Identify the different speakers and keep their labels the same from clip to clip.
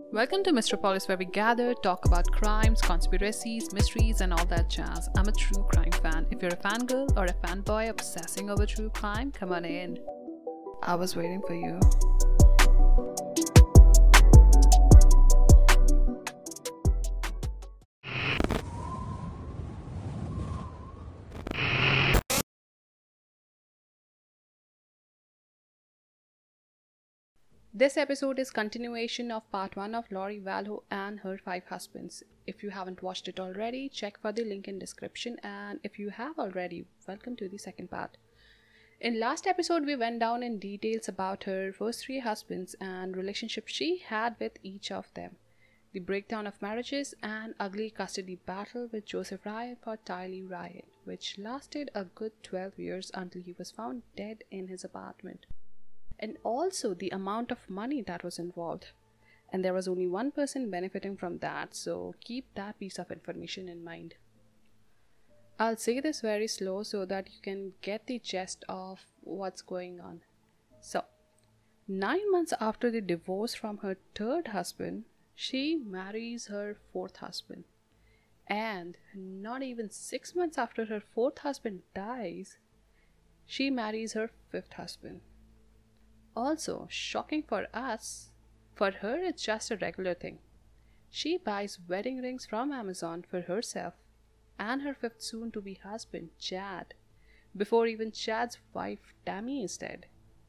Speaker 1: Welcome to Metropolis, where we gather, talk about crimes, conspiracies, mysteries, and all that jazz. I'm a true crime fan. If you're a fangirl or a fanboy obsessing over true crime, come on in. I was waiting for you. This episode is continuation of part 1 of Lori Vallow and her 5 husbands. If you haven't watched it already, check for the link in description, and if you have already, welcome to the second part. In last episode, we went down in details about her first 3 husbands and relationships she had with each of them, the breakdown of marriages and ugly custody battle with Joseph Ryan for Tylee Ryan, which lasted a good 12 years until he was found dead in his apartment. And also the amount of money that was involved. And there was only one person benefiting from that, so keep that piece of information in mind. I'll say this very slow so that you can get the gist of what's going on. So, 9 months after the divorce from her 3rd husband, she marries her 4th husband. And not even 6 months after her 4th husband dies, she marries her 5th husband. Also, shocking for us, for her it's just a regular thing. She buys wedding rings from Amazon for herself and her 5th soon-to-be husband, Chad, before even Chad's wife, Tammy, is dead.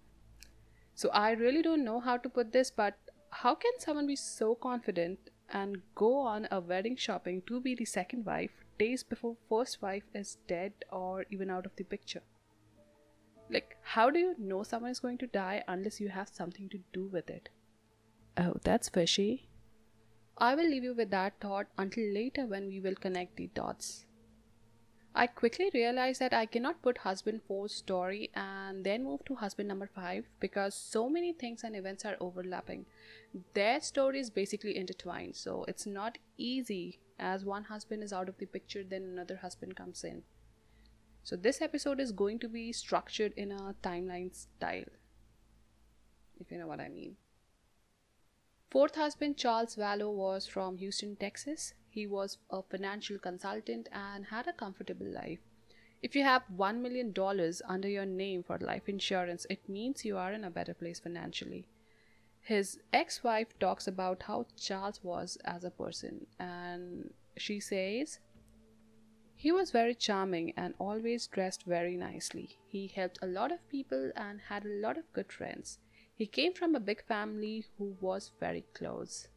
Speaker 1: So I really don't know how to put this, but how can someone be so confident and go on a wedding shopping to be the second wife days before first wife is dead or even out of the picture? Like, how do you know someone is going to die unless you have something to do with it? Oh, that's fishy. I will leave you with that thought until later when we will connect the dots. I quickly realized that I cannot put husband 4's story and then move to husband number 5 because so many things and events are overlapping. Their story is basically intertwined, so it's not easy as one husband is out of the picture, then another husband comes in. So this episode is going to be structured in a timeline style, if you know what I mean. 4th husband Charles Vallow was from Houston, Texas. He was a financial consultant and had a comfortable life. If you have $1 million under your name for life insurance, it means you are in a better place financially. His ex-wife talks about how Charles was as a person, and she says, "He was very charming and always dressed very nicely. He helped a lot of people and had a lot of good friends. He came from a big family who was very close."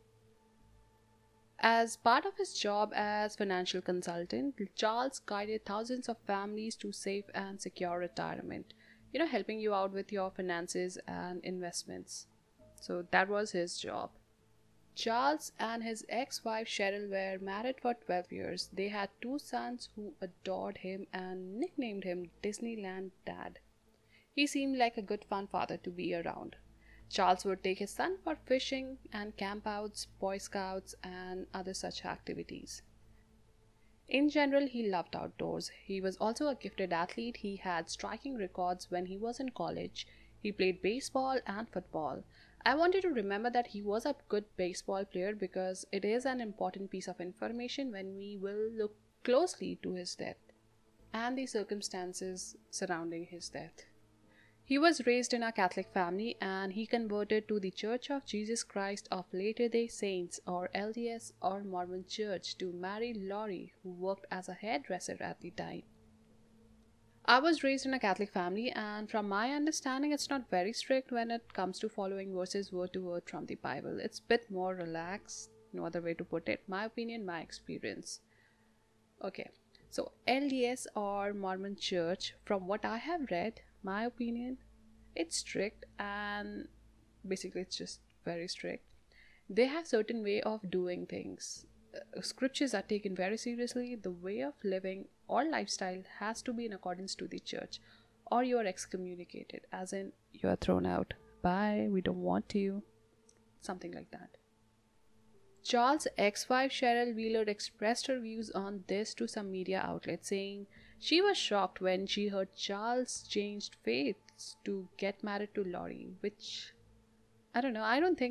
Speaker 1: As part of his job as financial consultant, Charles guided thousands of families to safe and secure retirement, helping you out with your finances and investments. So that was his job. Charles and his ex-wife Cheryl were married for 12 years. They had 2 sons who adored him and nicknamed him Disneyland Dad. He seemed like a good fun father to be around. Charles would take his son for fishing and campouts, Boy Scouts, and other such activities. In general, he loved outdoors. He was also a gifted athlete. He had striking records when he was in college. He played baseball and football. I want you to remember that he was a good baseball player because it is an important piece of information when we will look closely to his death and the circumstances surrounding his death. He was raised in a Catholic family and he converted to the Church of Jesus Christ of Latter-day Saints, or LDS, or Mormon Church to marry Lori, who worked as a hairdresser at the time. I was raised in a Catholic family, and from my understanding, it's not very strict when it comes to following verses word to word from the Bible. It's a bit more relaxed, no other way to put it. My opinion, my experience. Okay, so LDS or Mormon Church, from what I have read, my opinion, it's strict and basically it's just very strict. They have certain way of doing things. Scriptures are taken very seriously. The way of living or lifestyle has to be in accordance to the church, or you are excommunicated, as in you are thrown out. Bye, we don't want you. Something like that. Charles' ex-wife Cheryl Wheeler expressed her views on this to some media outlets, saying she was shocked when she heard Charles changed faiths to get married to Lori, which I don't know. I don't think it's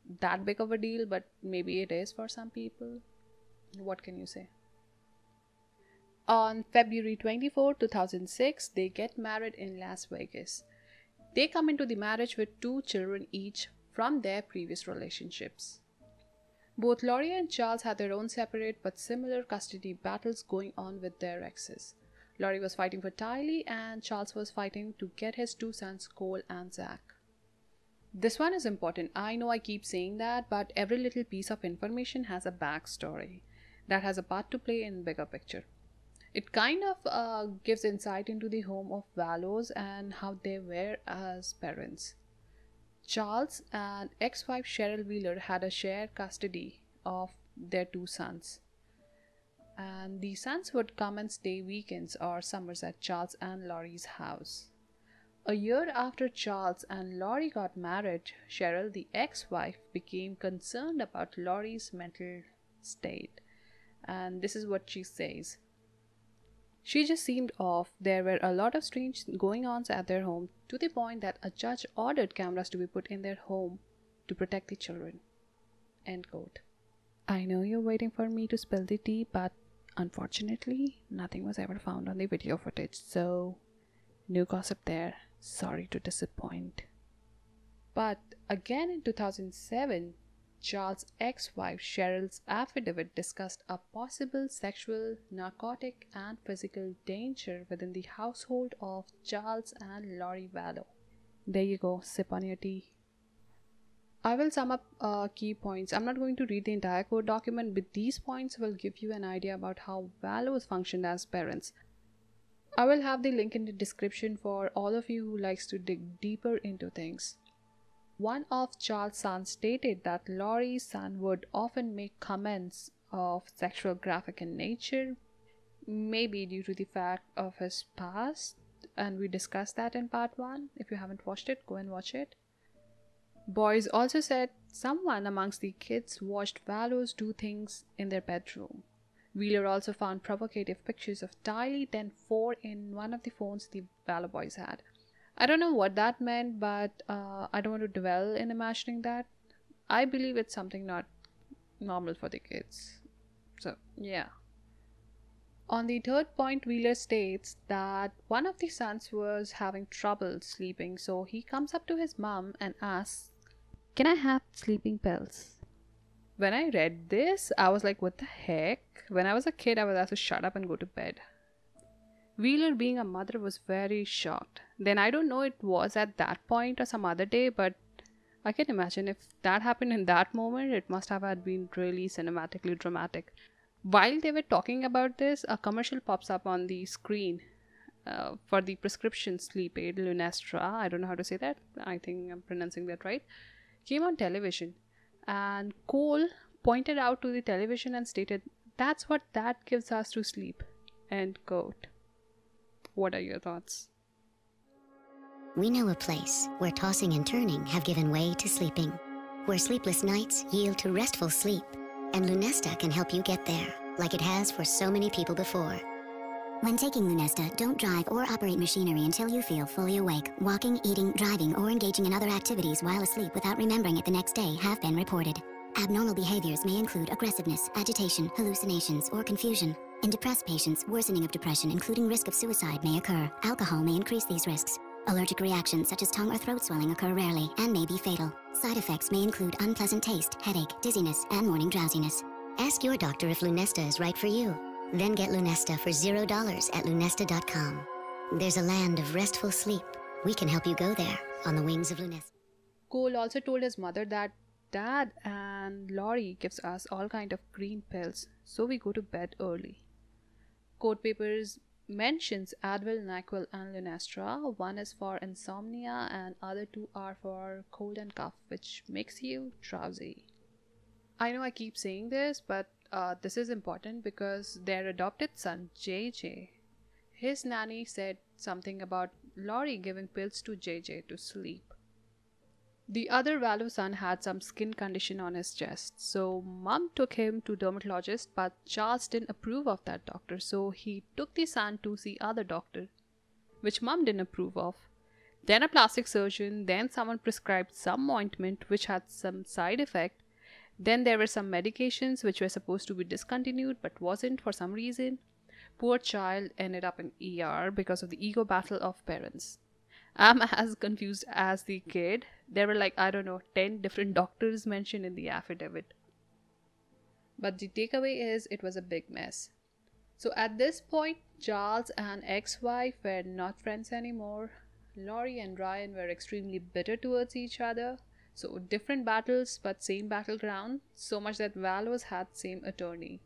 Speaker 1: that big of a deal, but maybe it is for some people. What can you say? On February 24, 2006, they get married in Las Vegas. They come into the marriage with 2 children each from their previous relationships. Both Lori and Charles had their own separate but similar custody battles going on with their exes. Lori was fighting for Tylee and Charles was fighting to get his 2 sons Cole and Zach. This one is important. I know I keep saying that, but every little piece of information has a backstory that has a part to play in the bigger picture. It kind of gives insight into the home of Vallows and how they were as parents. Charles and ex-wife Cheryl Wheeler had a shared custody of their 2 sons. And the sons would come and stay weekends or summers at Charles and Lori's house. A year after Charles and Lori got married, Cheryl, the ex-wife, became concerned about Lori's mental state. And this is what she says. She just seemed off. There were a lot of strange going-ons at their home, to the point that a judge ordered cameras to be put in their home to protect the children. End quote. I know you're waiting for me to spill the tea, but unfortunately, nothing was ever found on the video footage, so no gossip there. Sorry to disappoint. But again in 2007, Charles' ex-wife Cheryl's affidavit discussed a possible sexual, narcotic, and physical danger within the household of Charles and Lori Vallow. There you go, sip on your tea. I will sum up key points. I'm not going to read the entire court document, but these points will give you an idea about how Vallows functioned as parents. I will have the link in the description for all of you who likes to dig deeper into things. One of Charles' sons stated that Lori's son would often make comments of sexual graphic in nature, maybe due to the fact of his past, and we discussed that in part 1. If you haven't watched it, go and watch it. Boys also said someone amongst the kids watched Vallows do things in their bedroom. Wheeler also found provocative pictures of Tylee 10-4 in one of the phones the Vallow boys had. I don't know what that meant, but I don't want to dwell in imagining that. I believe it's something not normal for the kids. So, yeah. On the third point, Wheeler states that one of the sons was having trouble sleeping, so he comes up to his mom and asks, "Can I have sleeping pills?" When I read this, I was like, what the heck? When I was a kid, I was asked to shut up and go to bed. Wheeler, being a mother, was very shocked. Then I don't know it was at that point or some other day, but I can imagine if that happened in that moment, it must have had been really cinematically dramatic. While they were talking about this, a commercial pops up on the screen for the prescription sleep aid Lunesta. I don't know how to say that. I think I'm pronouncing that right. Came on television, and Cole pointed out to the television and stated, "That's what that gives us to sleep." End quote. What are your thoughts?
Speaker 2: We know a place where tossing and turning have given way to sleeping, where sleepless nights yield to restful sleep, and Lunesta can help you get there, like it has for so many people before. When taking Lunesta, don't drive or operate machinery until you feel fully awake. Walking, eating, driving, or engaging in other activities while asleep without remembering it the next day have been reported. Abnormal behaviors may include aggressiveness, agitation, hallucinations, or confusion. In depressed patients, worsening of depression, including risk of suicide, may occur. Alcohol may increase these risks. Allergic reactions such as tongue or throat swelling occur rarely and may be fatal. Side effects may include unpleasant taste, headache, dizziness, and morning drowsiness. Ask your doctor if Lunesta is right for you. Then get Lunesta for $0 at lunesta.com. There's a land of restful sleep. We can help you go there on the wings of Lunesta.
Speaker 1: Cole also told his mother that Dad and Lori gives us all kind of green pills, so we go to bed early. Court papers mentions Advil, NyQuil, and Lunesta. One is for insomnia and other 2 are for cold and cough, which makes you drowsy. I know I keep saying this, but this is important because their adopted son, JJ, his nanny said something about Lori giving pills to JJ to sleep. The other Vallow son had some skin condition on his chest, so Mom took him to dermatologist, but Charles didn't approve of that doctor, so he took the son to see other doctor, which Mom didn't approve of. then a plastic surgeon, then someone prescribed some ointment which had some side effect. Then there were some medications which were supposed to be discontinued but wasn't for some reason. Poor child ended up in ER because of the ego battle of parents. I'm as confused as the kid. There were like, I don't know, 10 different doctors mentioned in the affidavit. But the takeaway is it was a big mess. So at this point, Charles and ex-wife were not friends anymore. Laurie and Ryan were extremely bitter towards each other. So different battles but same battleground, so much that Valos had same attorney.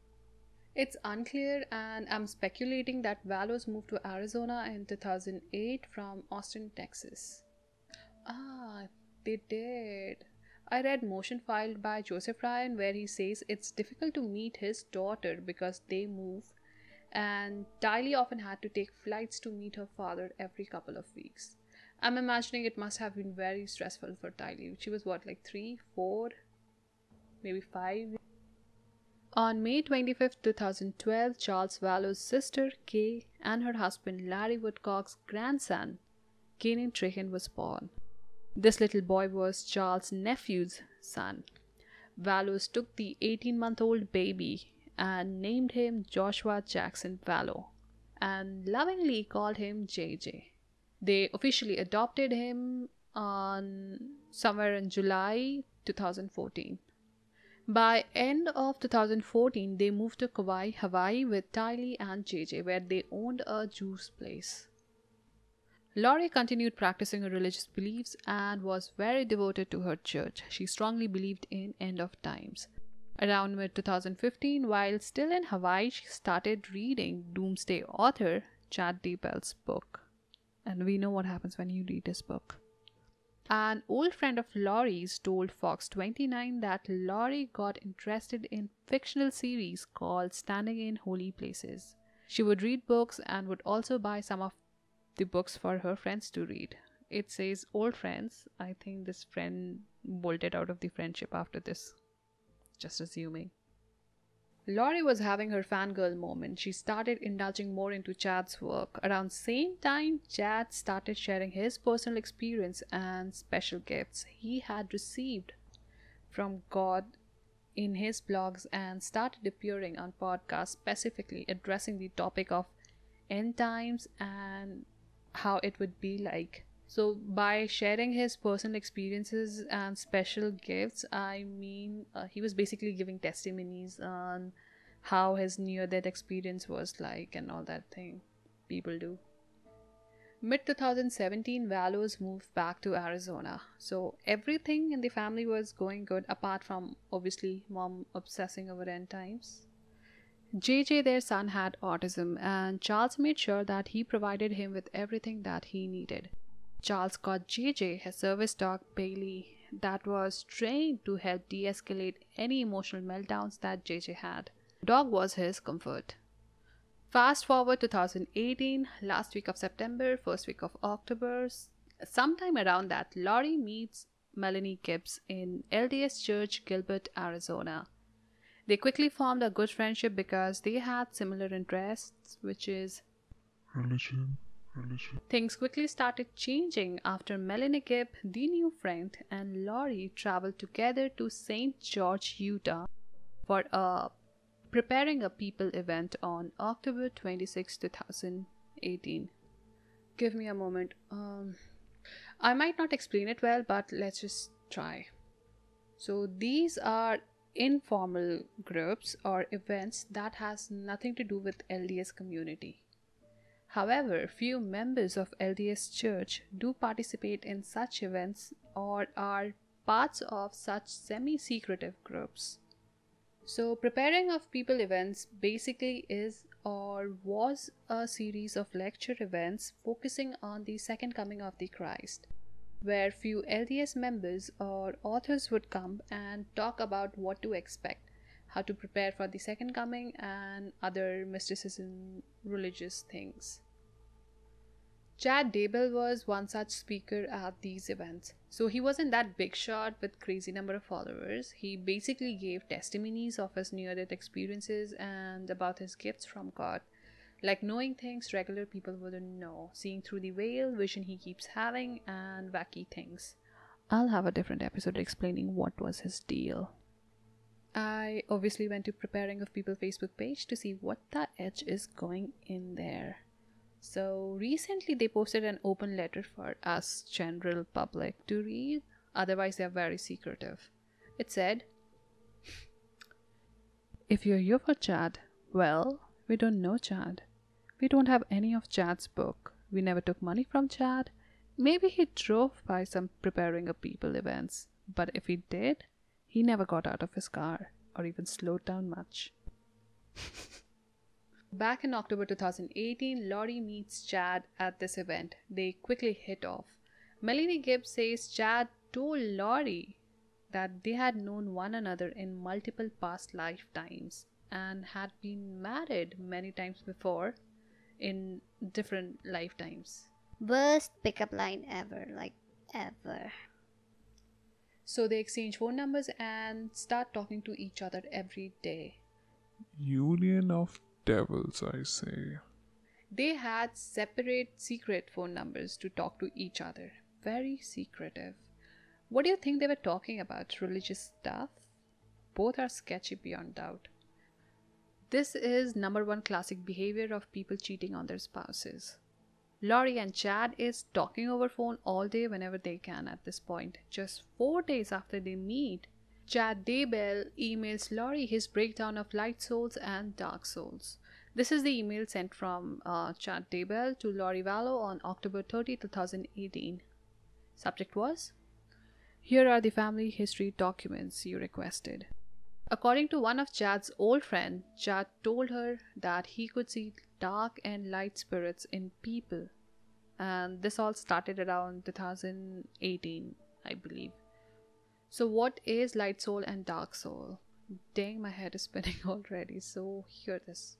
Speaker 1: It's unclear, and I'm speculating that Valos moved to Arizona in 2008 from Austin, Texas. Ah, they did. I read motion filed by Joseph Ryan where he says it's difficult to meet his daughter because they moved, and Tylee often had to take flights to meet her father every couple of weeks. I'm imagining it must have been very stressful for Tylee. She was what, like 3, 4, maybe 5? On May 25th, 2012, Charles Valo's sister, Kay, and her husband, Larry Woodcock's grandson, Kanan Trahan, was born. This little boy was Charles' nephew's son. Valos took the 18-month-old baby and named him Joshua Jackson Valo and lovingly called him JJ. They officially adopted him on somewhere in July 2014. By end of 2014, they moved to Kauai, Hawaii with Tylee and JJ, where they owned a juice place. Laurie continued practicing her religious beliefs and was very devoted to her church. She strongly believed in end of times. Around mid 2015, while still in Hawaii, she started reading doomsday author Chad Daybell's book. And we know what happens when you read his book. An old friend of Laurie's told Fox 29 that Laurie got interested in fictional series called Standing in Holy Places. She would read books and would also buy some of the books for her friends to read. It says old friends. I think this friend bolted out of the friendship after this. Just assuming. Laurie was having her fangirl moment. She started indulging more into Chad's work. Around same time, Chad started sharing his personal experience and special gifts he had received from God in his blogs and started appearing on podcasts specifically addressing the topic of end times and how it would be like. So by sharing his personal experiences and special gifts, I mean he was basically giving testimonies on how his near-death experience was like and all that thing people do. Mid 2017, Valos moved back to Arizona. So everything in the family was going good apart from obviously mom obsessing over end times. JJ, their son, had autism and Charles made sure that he provided him with everything that he needed. Charles got JJ his service dog Bailey that was trained to help de-escalate any emotional meltdowns that JJ had. The dog was his comfort. Fast forward 2018, last week of September, first week of October, sometime around that, Laurie meets Melanie Gibbs in LDS Church, Gilbert, Arizona. They quickly formed a good friendship because they had similar interests, which is religion. Things quickly started changing after Melanie Gibb, the new friend, and Laurie traveled together to St. George, Utah for preparing a people event on October 26, 2018. Give me a moment. I might not explain it well, but let's just try. So these are informal groups or events that has nothing to do with LDS community. However, few members of LDS Church do participate in such events or are parts of such semi-secretive groups. So preparing of people events basically is or was a series of lecture events focusing on the second coming of the Christ, where few LDS members or authors would come and talk about what to expect, how to prepare for the second coming, and other mysticism religious things. Chad Daybell was one such speaker at these events. So he wasn't that big shot with crazy number of followers. He basically gave testimonies of his near-death experiences and about his gifts from God. Like knowing things regular people wouldn't know, seeing through the veil, vision he keeps having, and wacky things. I'll have a different episode explaining what was his deal. I obviously went to Preparing of People Facebook page to see what the edge is going in there. So recently they posted an open letter for us general public to read, otherwise they're very secretive. It said, if you're here for Chad, well, we don't know Chad. We don't have any of Chad's book. We never took money from Chad. Maybe he drove by some Preparing of People events, but if he did, he never got out of his car or even slowed down much. Back in October 2018, Laurie meets Chad at this event. They quickly hit off. Melanie Gibbs says Chad told Laurie that they had known one another in multiple past lifetimes and had been married many times before in different lifetimes.
Speaker 3: Worst pickup line ever, like ever.
Speaker 1: So they exchange phone numbers and start talking to each other every day.
Speaker 4: Union of devils, I say.
Speaker 1: They had separate secret phone numbers to talk to each other. Very secretive. What do you think they were talking about? Religious stuff? Both are sketchy beyond doubt. This is number one classic behavior of people cheating on their spouses. Laurie and Chad is talking over phone all day whenever they can at this point. Just 4 days after they meet, Chad Daybell emails Laurie his breakdown of light souls and dark souls. This is the email sent from Chad Daybell to Laurie Vallow on October 30, 2018. Subject was, here are the family history documents you requested. According to one of Chad's old friends, Chad told her that he could see dark and light spirits in people. And this all started around 2018, I believe. So what is light soul and dark soul? Dang, my head is spinning already, so hear this.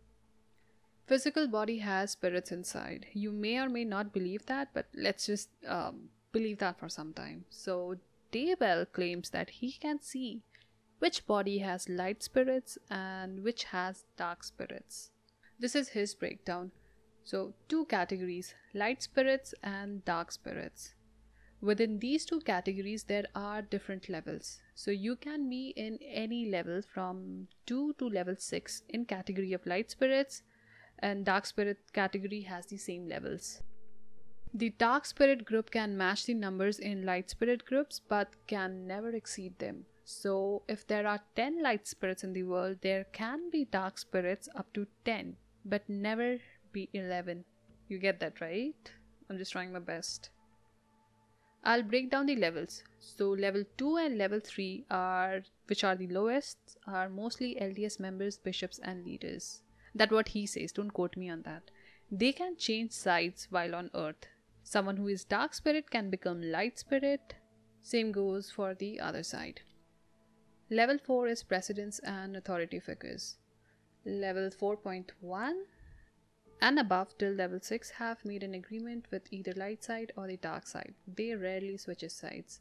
Speaker 1: Physical body has spirits inside. You may or may not believe that, but let's just believe that for some time. So Daybell claims that he can see which body has light spirits and which has dark spirits. This is his breakdown. So 2 categories, light spirits and dark spirits. Within these 2 categories, there are different levels. So you can be in any level from 2 to level 6 in category of light spirits, and dark spirit category has the same levels. The dark spirit group can match the numbers in light spirit groups but can never exceed them. So if there are 10 light spirits in the world, there can be dark spirits up to 10 but never be 11. You get that, right? I'm just trying my best. I'll break down the levels. So level 2 and level 3 which are the lowest, are mostly LDS members, bishops and leaders. That's what he says, don't quote me on that. They can change sides while on earth. Someone who is dark spirit can become light spirit. Same goes for the other side. Level 4 is presidents and authority figures. Level 4.1 and above till level 6 have made an agreement with either light side or the dark side. They rarely switches sides.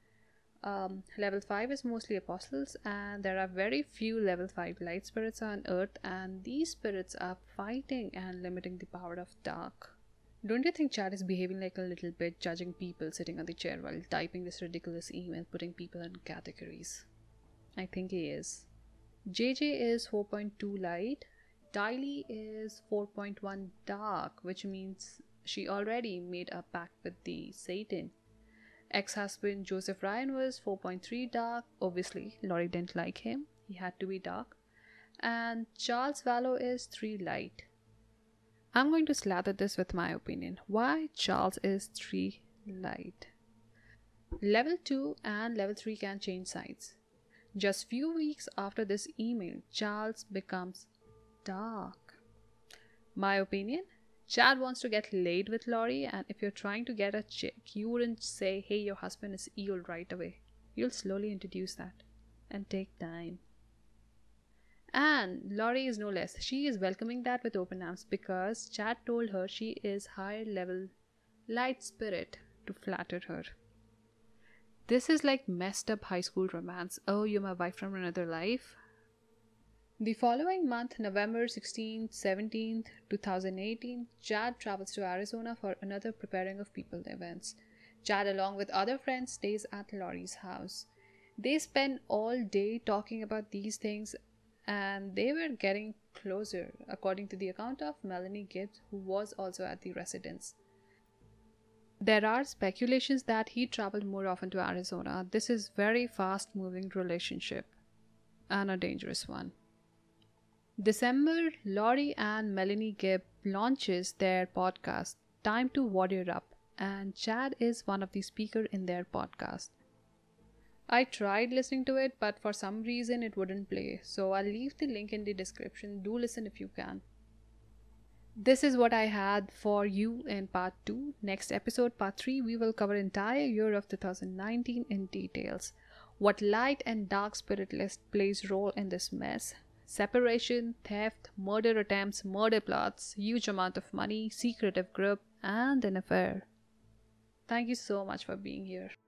Speaker 1: Level 5 is mostly apostles, and there are very few level 5 light spirits on earth, and these spirits are fighting and limiting the power of dark. Don't you think Chad is behaving like a little bit, judging people sitting on the chair while typing this ridiculous email, putting people in categories? I think he is. JJ is 4.2 light. Tylee is 4.1 dark, which means she already made a pact with the Satan. Ex-husband Joseph Ryan was 4.3 dark. Obviously, Laurie didn't like him. He had to be dark. And Charles Vallow is 3 light. I'm going to slather this with my opinion. Why Charles is 3 light? Level 2 and level 3 can change sides. Just few weeks after this email, Charles becomes dark. My opinion? Chad wants to get laid with Laurie, and if you're trying to get a chick, you wouldn't say, hey, your husband is evil right away. You'll slowly introduce that and take time. And Laurie is no less. She is welcoming that with open arms because Chad told her she is higher level light spirit to flatter her. This is like messed up high school romance. Oh, you're my wife from another life? The following month, November 16th, 17th, 2018, Chad travels to Arizona for another Preparing of People events. Chad, along with other friends, stays at Laurie's house. They spend all day talking about these things, and they were getting closer, according to the account of Melanie Gibbs, who was also at the residence. There are speculations that he traveled more often to Arizona. This is very fast moving relationship and a dangerous one. December, Laurie and Melanie Gibb launches their podcast, Time to Warrior Up, and Chad is one of the speakers in their podcast. I tried listening to it, but for some reason it wouldn't play, so I'll leave the link in the description. Do listen if you can. This is what I had for you in part 2. Next episode, part 3, we will cover entire year of 2019 in details. What light and dark spirit list plays role in this mess. Separation, theft, murder attempts, murder plots, huge amount of money, secretive group, and an affair. Thank you so much for being here.